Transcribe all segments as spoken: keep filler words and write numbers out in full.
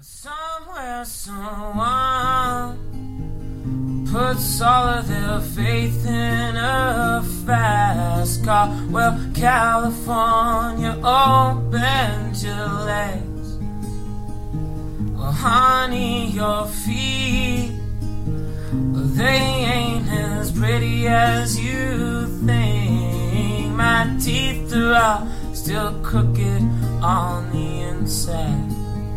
Somewhere someone puts all of their faith in a fast car. Well, California opened your legs. Well, honey, your feet, well, they ain't as pretty as you think. My teeth are all still crooked on the inside.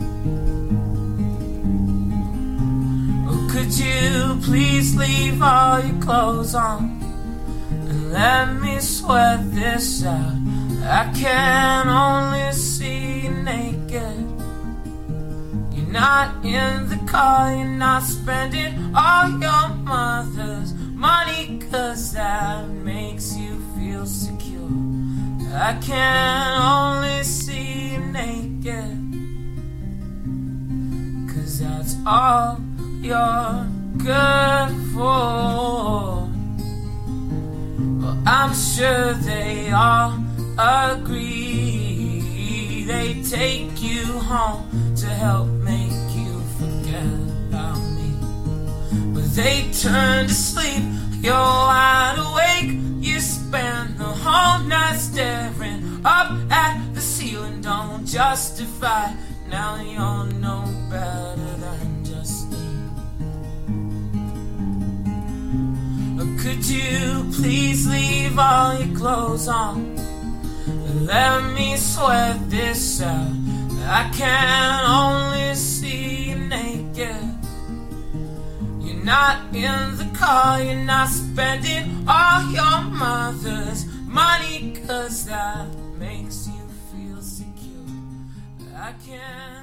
Could you please leave all your clothes on and let me sweat this out? I can only see you naked. You're not in the car, you're not spending all your mother's money, 'cause that makes you feel secure. I can only see you naked, 'cause that's all you're good for. Well, I'm sure they all agree. They take you home to help make you forget about me, but they turn to sleep, you're wide awake. You spend the whole night staring up at the ceiling. Don't justify, now you're no better than Justine. Could you please leave all your clothes on and let me sweat this out? I can only see you naked. You're not in the car, you're not spending all your mother's money, 'cause that makes you feel secure. I can't